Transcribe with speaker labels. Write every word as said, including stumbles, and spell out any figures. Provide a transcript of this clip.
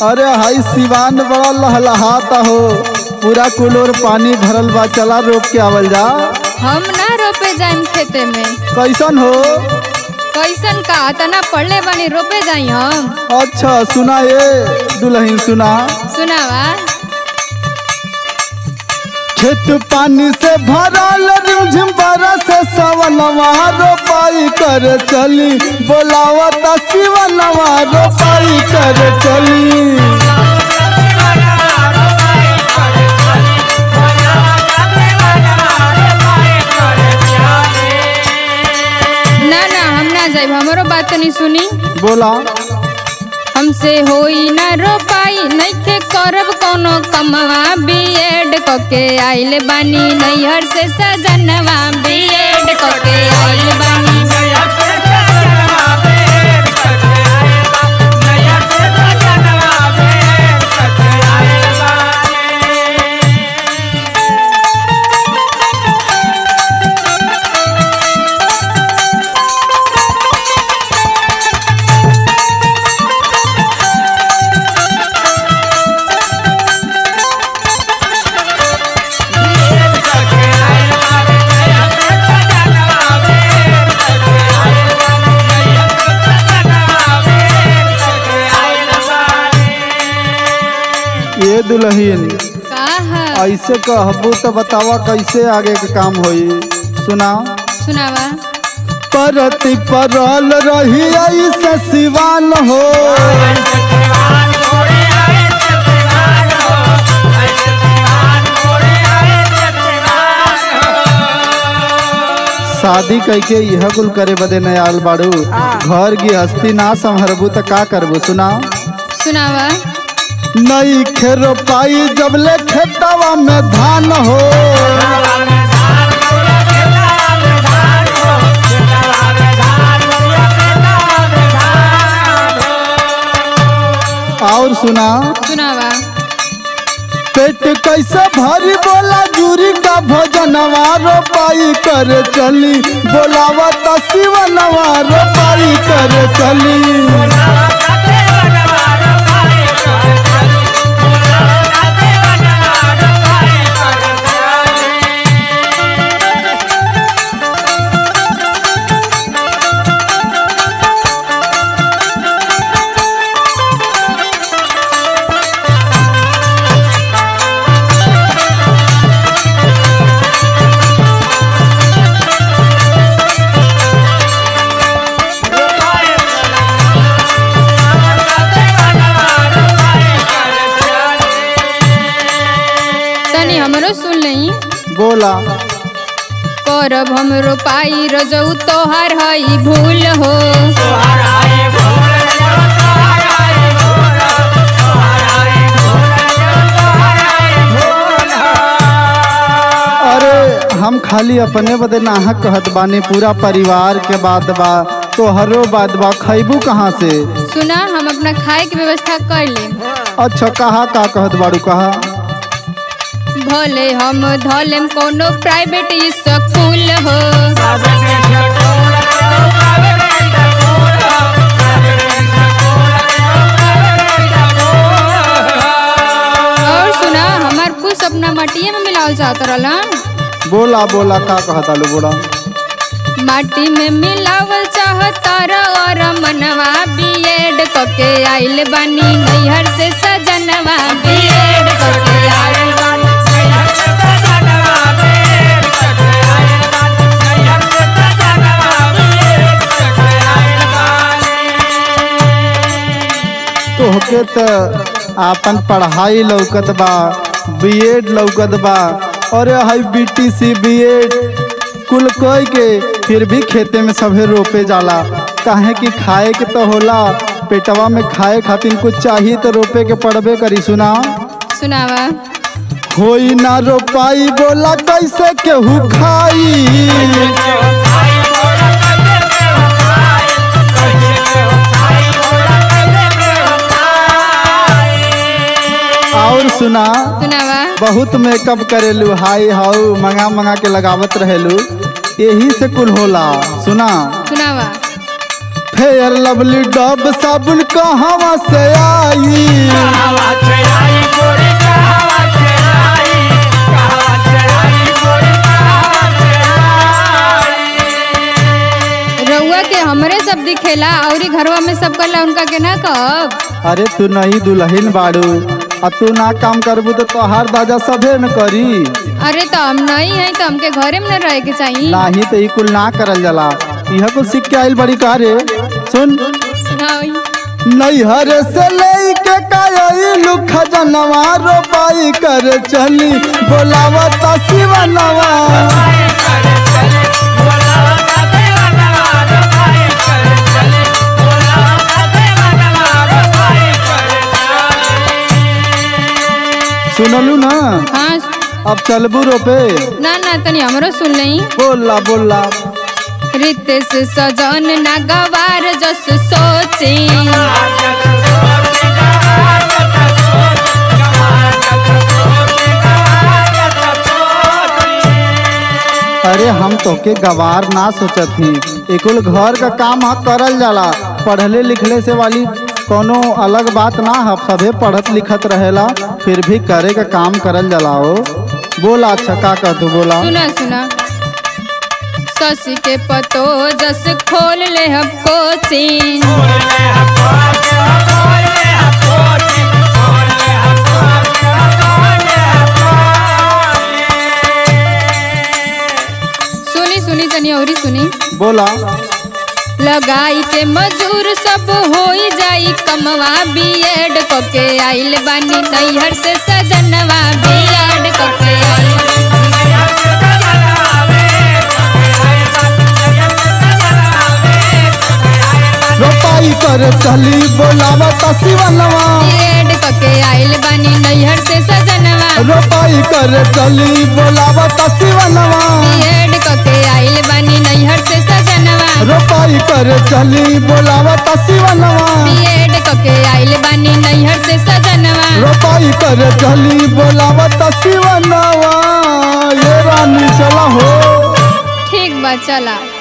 Speaker 1: अरे हाई सिवान बड़ा लहलहाता हो, पूरा कुलोर पानी भरल बा, चला रोप के आवल जा।
Speaker 2: हम ना रोपे जाइम खेते में।
Speaker 1: कैसन हो?
Speaker 2: कैसन का तना पढ़ले बानी रोपे जाई हम।
Speaker 1: अच्छा सुना ये दुल्हन सुना।
Speaker 2: सुनावा।
Speaker 1: खेत पानी से भरल रिमझिम बरस सवनवा रोपाई कर चली, बोलावता शिवनवा रोपाई कर चली।
Speaker 2: ना ना हम ना जाइब, हमरो बात नहीं सुनी।
Speaker 1: बोला।
Speaker 2: हमसे होई ना रोपाई, नइखे करब कोनो कमवा, बीएड कके आइल बानी नैहर से सजनवा, बीएड कके आइल बानी।
Speaker 1: ये दुल्हन
Speaker 2: का
Speaker 1: ऐसे कहबू तो बतावा कैसे आगे के काम होई। सुना।
Speaker 2: सुनावा।
Speaker 1: परति परल रही ऐसे सिवान हो, शादी करके यह कुल करे बदे न आल बाड़ू, घर गृहस्थी ना संभरबू तो का करबू। सुना।
Speaker 2: सुनावा।
Speaker 1: नई खेरो पाई जबले खेतवा में धान हो, और सुना।
Speaker 2: सुनावा।
Speaker 1: पेट कैसे भरी बोला जूरी का भोजनवा रोपाई कर चली, बोलावता शिवनवा रोपाई कर चली।
Speaker 2: हमरो सुन लई।
Speaker 1: बोला।
Speaker 2: करब हम रोपाई रजऊ तोहार हई भूल हो,
Speaker 1: अरे हम खाली अपने बदे नाह कहत बानी, पूरा परिवार के बात बा, तो हरो बात बा, खैबू कहाँ से?
Speaker 2: सुना हम अपना खाए के व्यवस्था कर ले।
Speaker 1: अच्छा कहा का कहत बाड़ू कहा?
Speaker 2: भले हम धलेम कोनो प्राइवेट स्कूल हो, और सुना हमार कुछ अपना मटिया में मिलावल चाहत रहला।
Speaker 1: बोला बोला का कहत आलू बोला।
Speaker 2: माटी में मिलावल चाहता और मनवा, बीएड कके आइल बानी नैहर से सजनवा, बीएड कके आइल बानी।
Speaker 1: तोहके तो आपन पढ़ाई लौकत बा, बीएड लौकत बा, और हाई बीटीसी बीएड कुल कोई के, फिर भी खेते में सभे रोपे जाला, काहे कि खाए के तो होला, पेटवा में खाए खातिर कुछ चाहिए तो रोपे के पड़बे करी। सुना।
Speaker 2: सुनावा।
Speaker 1: होई ना रोपाई बोला कैसे केहू खाई, और सुना।
Speaker 2: सुनावा।
Speaker 1: बहुत मेकअप करेलू, हाई हाउ मंगा मंगा के लगावत रहेलू, यही से कुल होला। सुना।
Speaker 2: सुनावा।
Speaker 1: फेयर लवली डब साबुन कहवा से आई, आई।
Speaker 2: रउआ के हमरे सब दिखेला औरी घरवा में सब करला उनका के ना कब।
Speaker 1: अरे तू नहीं दुल्हन बाड़ू, अब तू ना काम करबू तो तोहार दादा सभे न करी।
Speaker 2: अरे तो हम नहीं है तो हमके घरे में न रहे के चाहिए।
Speaker 1: नाही तो ई कुल ना करल जाला। यह कुल सीख के आइल बड़ी कारे। सुन
Speaker 2: सुनाई
Speaker 1: नैहर से लेके कायलू खजनवा रोपाई कर चली बोलावता शिवनवा। सुनलू ना।
Speaker 2: हाँ
Speaker 1: अब चलबू रोपे।
Speaker 2: ना ना तनी हमरो सुन लई।
Speaker 1: बोला बोला
Speaker 2: रितेश सजन ना गवार जस सोची।
Speaker 1: अरे हम तो के गवार ना सोचत ही। एकुल घर का काम हा करल जाला। पढ़ले लिखले से वाली कोनो अलग बात ना है। सभे पढ़त लिखत रहेला फिर भी करे का काम करल जाला। हो बोला अच्छा का कह तू बोला।
Speaker 2: सुना सुना शशि के पतो जस खोल ले हम कोचिंग। सुनी सुनी तनी औरी सुनी।
Speaker 1: बोला
Speaker 2: लगाई के मजूर सब होई जाई कमवा बीएड कोके आइल बानी नैहर से सजनवा बीएड कोके आइल।
Speaker 1: रोपाई कर चली बोलावता शिवनवा।
Speaker 2: बीएड कोके आइल बानी नैहर से सजनवा।
Speaker 1: रोपाई कर चली बोलावता शिवनवा।
Speaker 2: बीएड कोके आइल बानी नैहर से सजनवा।
Speaker 1: रोपाई कर चली बोलावता शिवनवा।
Speaker 2: बीएड कोके आइल बानी नैहर से सजनवा।
Speaker 1: रोपाई कर चली बोलावता शिवनवा। ये रानी चला हो।
Speaker 2: ठीक बा चला।